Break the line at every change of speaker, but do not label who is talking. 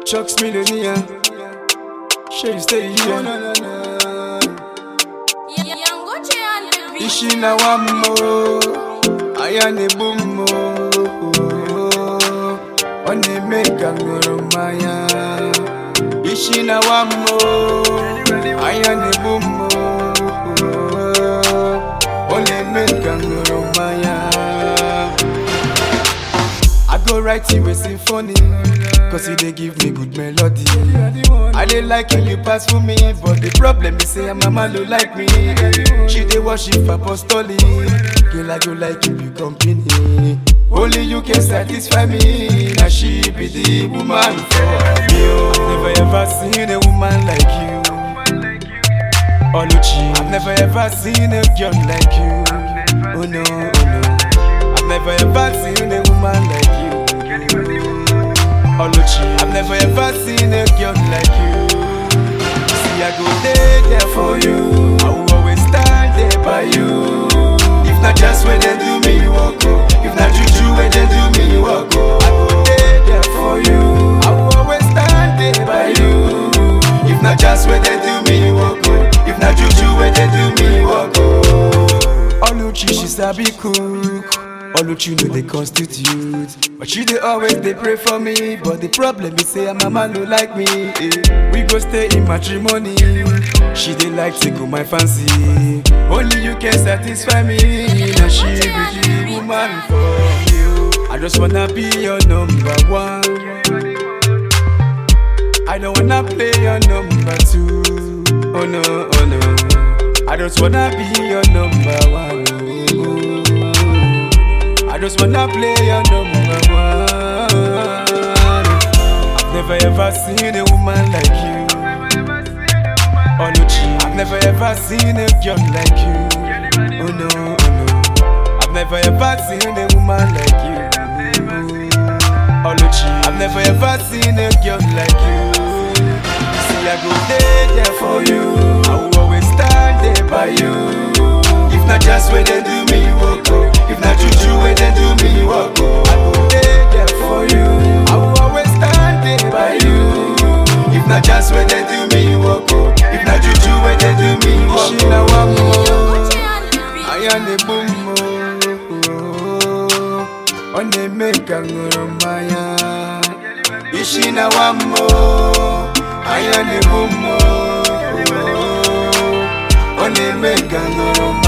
Chucks millionaire. Sure you stay here. Ishi na wamo, ayane bumo. One meka ngoromaya. Ishi na wamo, ayane bumo. One meka ngoromaya. I go write you a symphony, cause you dey give me good melody. I dey like you pass for me, but the problem is say my mama don't like me. She dey worship apostolic, girl I go like you company. Only you can satisfy me, now she be the woman for me. Never ever seen a woman like you, Oluchi. I've never ever seen a girl like you. Oh no, oh no. I've never ever seen a woman like you, Oluchi. I've never ever seen a girl like you. See, I go there for you. I will always stand there by you. If not just when they do me, you walk go. If not juju when they do me, you walk go. I go there for you. I will always stand there by you. If not just when they do me, you walk go. If not juju when they do me, you walk go. Oluchi, she sabi cook. Oluchi know they constitute, but she dey always they pray for me. But the problem is say her mama no like me. We go stay in matrimony. She dey like tickle my fancy. Only you can satisfy me. Now she be the woman for you. I just wanna be your number one. I don't wanna play your number two. Oh no, oh no. I just wanna be your number one. I just wanna play your number one. I've never ever seen a woman like you, Oluchi. I've never ever seen a girl like you. Oh no, oh no. I've never ever seen a woman like you, Oluchi. I've never ever seen a girl like you. See, I go there for you. I will always stand there by you. If not just when they do me, you walk go. If not juju when they do me, you walk go. I go there for you. I will always stand there by you. If not just when they do me, you walk go. If not juju when they do me, you walk go. Ishi na wamo, ayane bumo. One meka ngoromaya. Ishi na wamo, ayane bumo. One meka ngoromaya.